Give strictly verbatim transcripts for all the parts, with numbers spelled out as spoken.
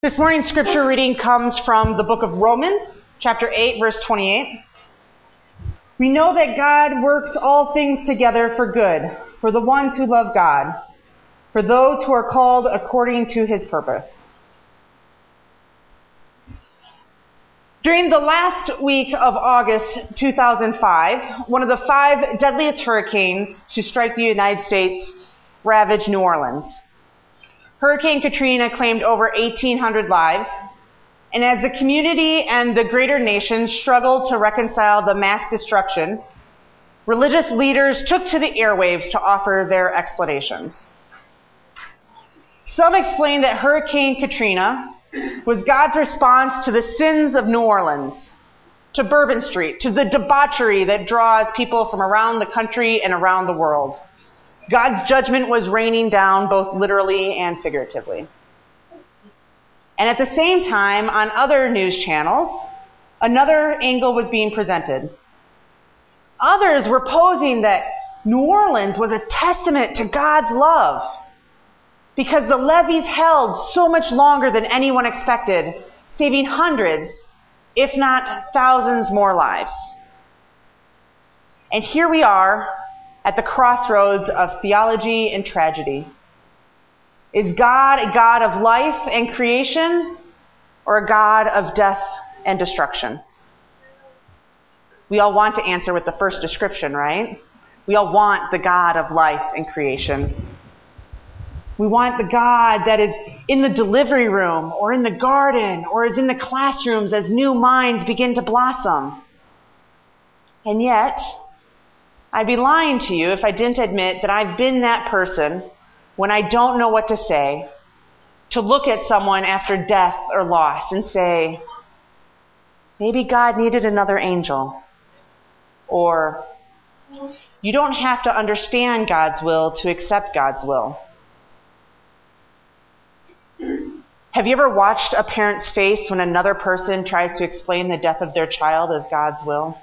This morning's scripture reading comes from the book of Romans, chapter eight, verse twenty-eight. We know that God works all things together for good, for the ones who love God, for those who are called according to his purpose. During the last week of August two thousand five, one of the five deadliest hurricanes to strike the United States ravaged New Orleans. Hurricane Katrina claimed over eighteen hundred lives, and as the community and the greater nation struggled to reconcile the mass destruction, religious leaders took to the airwaves to offer their explanations. Some explained that Hurricane Katrina was God's response to the sins of New Orleans, to Bourbon Street, to the debauchery that draws people from around the country and around the world. God's judgment was raining down both literally and figuratively. And at the same time, on other news channels, another angle was being presented. Others were posing that New Orleans was a testament to God's love because the levees held so much longer than anyone expected, saving hundreds, if not thousands more lives. And here we are at the crossroads of theology and tragedy. Is God a God of life and creation or a God of death and destruction? We all want to answer with the first description, right? We all want the God of life and creation. We want the God that is in the delivery room or in the garden or is in the classrooms as new minds begin to blossom. And yet, I'd be lying to you if I didn't admit that I've been that person when I don't know what to say, to look at someone after death or loss and say, maybe God needed another angel. Or, you don't have to understand God's will to accept God's will. Have you ever watched a parent's face when another person tries to explain the death of their child as God's will?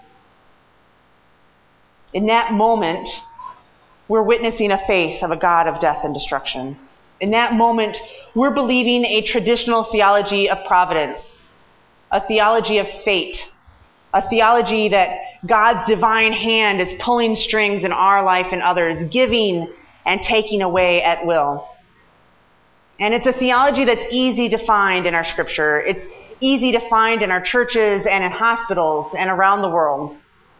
In that moment, we're witnessing a face of a God of death and destruction. In that moment, we're believing a traditional theology of providence, a theology of fate, a theology that God's divine hand is pulling strings in our life and others, giving and taking away at will. And it's a theology that's easy to find in our scripture. It's easy to find in our churches and in hospitals and around the world.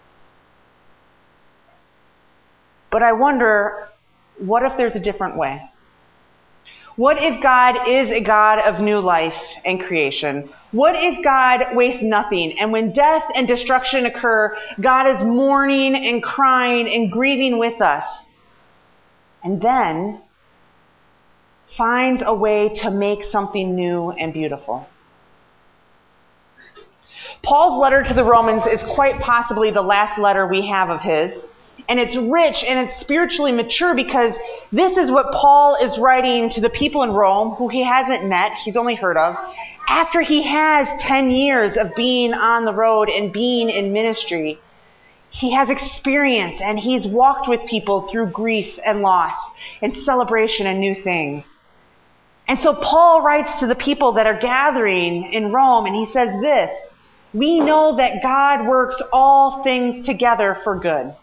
But I wonder, what if there's a different way? What if God is a God of new life and creation? What if God wastes nothing, and when death and destruction occur, God is mourning and crying and grieving with us, and then finds a way to make something new and beautiful? Paul's letter to the Romans is quite possibly the last letter we have of his. And it's rich and it's spiritually mature because this is what Paul is writing to the people in Rome who he hasn't met, he's only heard of, after he has ten years of being on the road and being in ministry. He has experience and he's walked with people through grief and loss and celebration and new things. And so Paul writes to the people that are gathering in Rome and he says this: we know that God works all things together for good.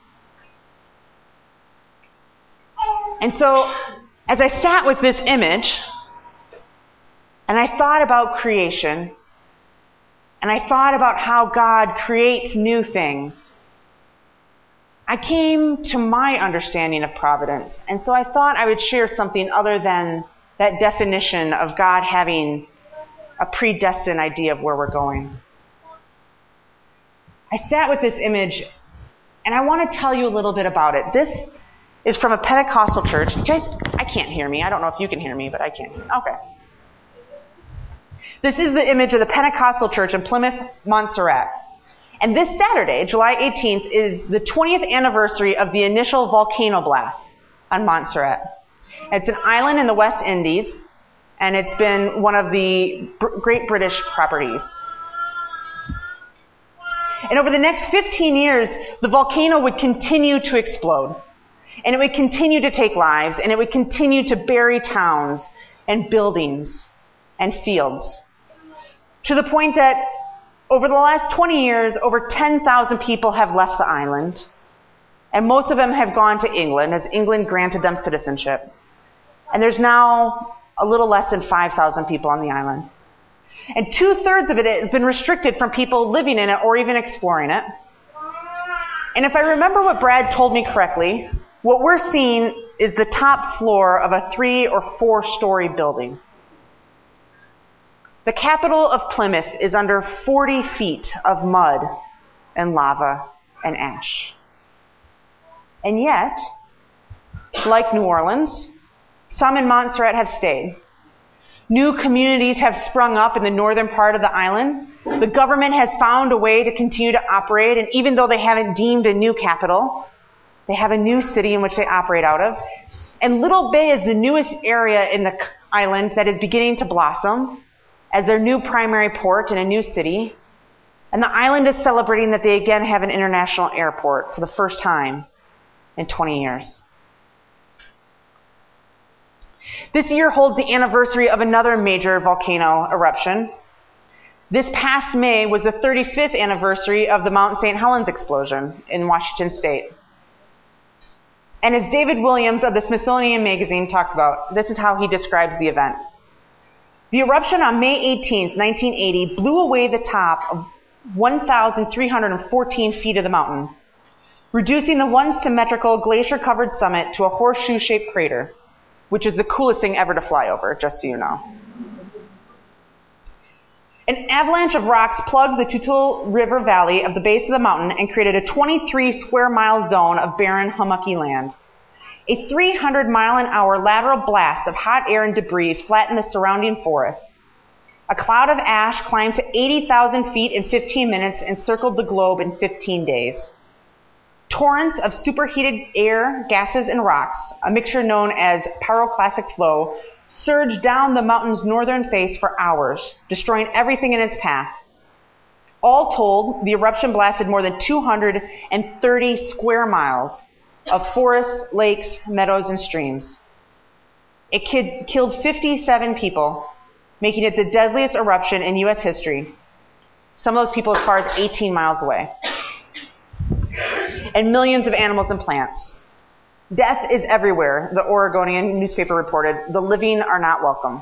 And so, as I sat with this image, and I thought about creation, and I thought about how God creates new things, I came to my understanding of providence. And so I thought I would share something other than that definition of God having a predestined idea of where we're going. I sat with this image, and I want to tell you a little bit about it. This is from a Pentecostal church. You guys, I can't hear me. I don't know if you can hear me, but I can't. Okay. This is the image of the Pentecostal church in Plymouth, Montserrat. And this Saturday, July eighteenth, is the twentieth anniversary of the initial volcano blast on Montserrat. It's an island in the West Indies, and it's been one of the Great British properties. And over the next fifteen years, the volcano would continue to explode. And it would continue to take lives, and it would continue to bury towns and buildings and fields. to the point that over the last twenty years, over ten thousand people have left the island, and most of them have gone to England, as England granted them citizenship. And there's now a little less than five thousand people on the island. And two-thirds of it has been restricted from people living in it or even exploring it. And if I remember what Brad told me correctly, what we're seeing is the top floor of a three or four-story building. The capital of Plymouth is under forty feet of mud and lava and ash. And yet, like New Orleans, some in Montserrat have stayed. New communities have sprung up in the northern part of the island. The government has found a way to continue to operate, and even though they haven't deemed a new capital, they have a new city in which they operate out of. And Little Bay is the newest area in the island that is beginning to blossom as their new primary port and a new city. And the island is celebrating that they again have an international airport for the first time in twenty years. This year holds the anniversary of another major volcano eruption. This past May was the thirty-fifth anniversary of the Mount Saint Helens explosion in Washington State. And as David Williams of the Smithsonian Magazine talks about, this is how he describes the event. The eruption on May eighteenth, nineteen eighty blew away the top of one thousand three hundred fourteen feet of the mountain, reducing the once symmetrical glacier-covered summit to a horseshoe-shaped crater, which is the coolest thing ever to fly over, just so you know. An avalanche of rocks plugged the Toutle River Valley of the base of the mountain and created a twenty-three square mile zone of barren, hummocky land. A three hundred mile an hour lateral blast of hot air and debris flattened the surrounding forests. A cloud of ash climbed to eighty thousand feet in fifteen minutes and circled the globe in fifteen days. Torrents of superheated air, gases, and rocks, a mixture known as pyroclastic flow, surged down the mountain's northern face for hours, destroying everything in its path. All told, the eruption blasted more than two hundred thirty square miles of forests, lakes, meadows, and streams. It kid- killed fifty-seven people, making it the deadliest eruption in U S history. Some of those people as far as eighteen miles away. And millions of animals and plants. Death is everywhere, the Oregonian newspaper reported. The living are not welcome.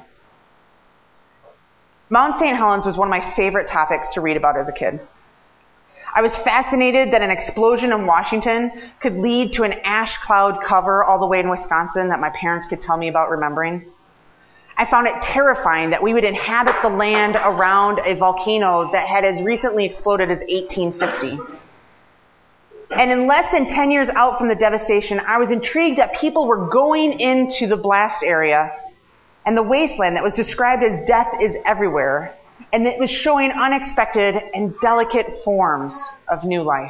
Mount Saint Helens was one of my favorite topics to read about as a kid. I was fascinated that an explosion in Washington could lead to an ash cloud cover all the way in Wisconsin that my parents could tell me about remembering. I found it terrifying that we would inhabit the land around a volcano that had as recently exploded as eighteen fifty. And in less than ten years out from the devastation, I was intrigued that people were going into the blast area and the wasteland that was described as death is everywhere, and it was showing unexpected and delicate forms of new life.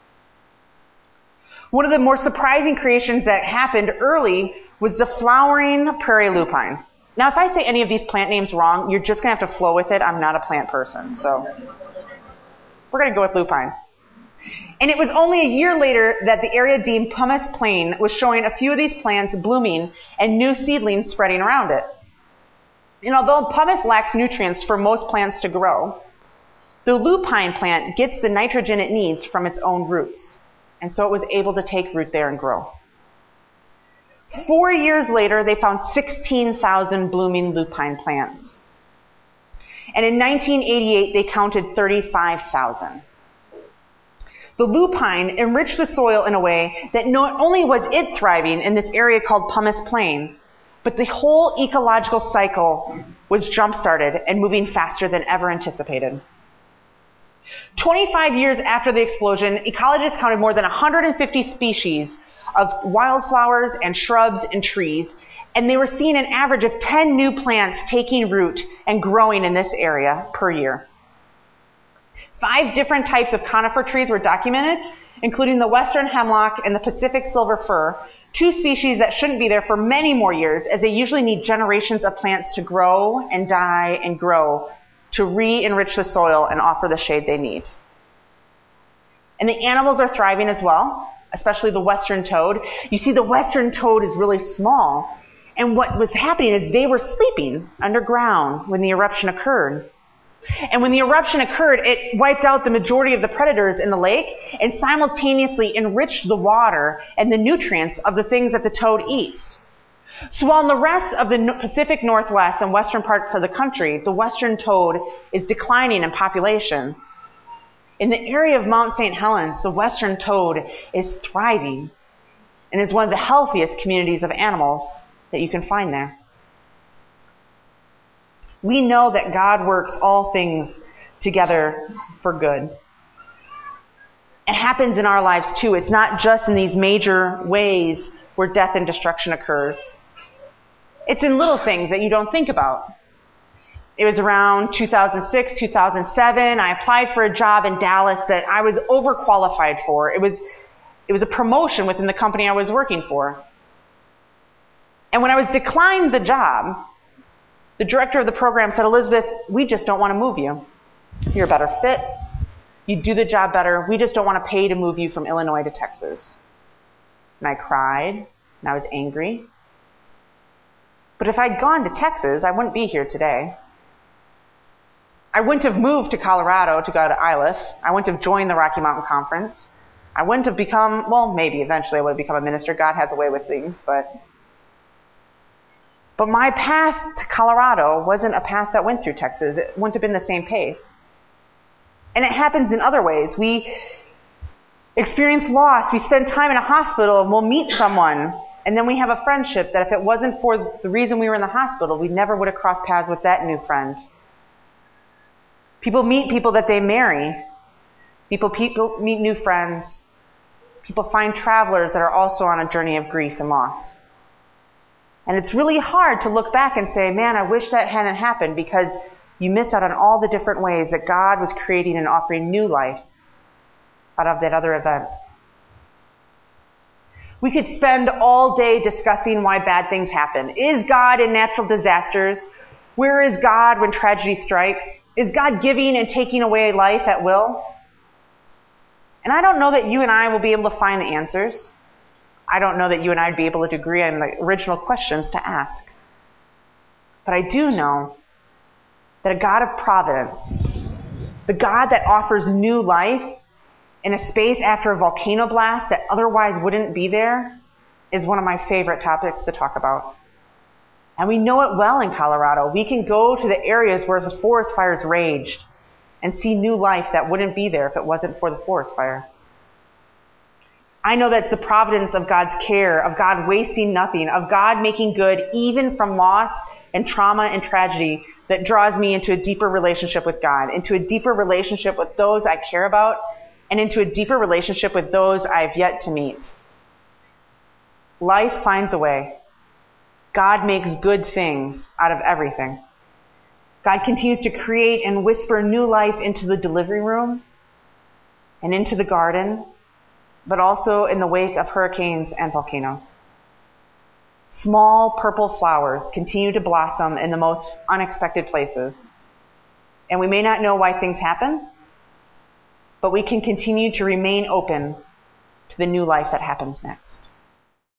One of the more surprising creations that happened early was the flowering prairie lupine. Now, if I say any of these plant names wrong, you're just going to have to flow with it. I'm not a plant person, so we're going to go with lupine. And it was only a year later that the area deemed Pumice Plain was showing a few of these plants blooming and new seedlings spreading around it. And although pumice lacks nutrients for most plants to grow, the lupine plant gets the nitrogen it needs from its own roots. And so it was able to take root there and grow. Four years later, they found sixteen thousand blooming lupine plants. And in nineteen eighty-eight, they counted thirty-five thousand. The lupine enriched the soil in a way that not only was it thriving in this area called Pumice Plain, but the whole ecological cycle was jump-started and moving faster than ever anticipated. twenty-five years after the explosion, ecologists counted more than one hundred fifty species of wildflowers and shrubs and trees, and they were seeing an average of ten new plants taking root and growing in this area per year. Five different types of conifer trees were documented, including the western hemlock and the Pacific silver fir, two species that shouldn't be there for many more years, as they usually need generations of plants to grow and die and grow to re-enrich the soil and offer the shade they need. And the animals are thriving as well, especially the western toad. You see, the western toad is really small, and what was happening is they were sleeping underground when the eruption occurred. And when the eruption occurred, it wiped out the majority of the predators in the lake and simultaneously enriched the water and the nutrients of the things that the toad eats. So while in the rest of the Pacific Northwest and western parts of the country, the western toad is declining in population, in the area of Mount Saint Helens, the western toad is thriving and is one of the healthiest communities of animals that you can find there. We know that God works all things together for good. It happens in our lives too. It's not just in these major ways where death and destruction occurs. It's in little things that you don't think about. It was around two thousand six, two thousand seven. I applied for a job in Dallas that I was overqualified for. It was, it was a promotion within the company I was working for. And when I was declined the job, the director of the program said, "Elizabeth, we just don't want to move you. You're a better fit. You do the job better. We just don't want to pay to move you from Illinois to Texas." And I cried, and I was angry. But if I'd gone to Texas, I wouldn't be here today. I wouldn't have moved to Colorado to go to I L I F. I wouldn't have joined the Rocky Mountain Conference. I wouldn't have become, well, maybe eventually I would have become a minister. God has a way with things, but... But my path to Colorado wasn't a path that went through Texas. It wouldn't have been the same pace. And it happens in other ways. We experience loss. We spend time in a hospital and we'll meet someone. And then we have a friendship that if it wasn't for the reason we were in the hospital, we never would have crossed paths with that new friend. People meet people that they marry. People, people meet new friends. People find travelers that are also on a journey of grief and loss. And it's really hard to look back and say, man, I wish that hadn't happened, because you miss out on all the different ways that God was creating and offering new life out of that other event. We could spend all day discussing why bad things happen. Is God in natural disasters? Where is God when tragedy strikes? Is God giving and taking away life at will? And I don't know that you and I will be able to find the answers. I don't know that you and I would be able to agree on the original questions to ask. But I do know that a God of providence, the God that offers new life in a space after a volcano blast that otherwise wouldn't be there, is one of my favorite topics to talk about. And we know it well in Colorado. We can go to the areas where the forest fires raged and see new life that wouldn't be there if it wasn't for the forest fire. I know that's the providence of God's care, of God wasting nothing, of God making good even from loss and trauma and tragedy, that draws me into a deeper relationship with God, into a deeper relationship with those I care about, and into a deeper relationship with those I have yet to meet. Life finds a way. God makes good things out of everything. God continues to create and whisper new life into the delivery room and into the garden, but also in the wake of hurricanes and volcanoes. Small purple flowers continue to blossom in the most unexpected places. And we may not know why things happen, but we can continue to remain open to the new life that happens next.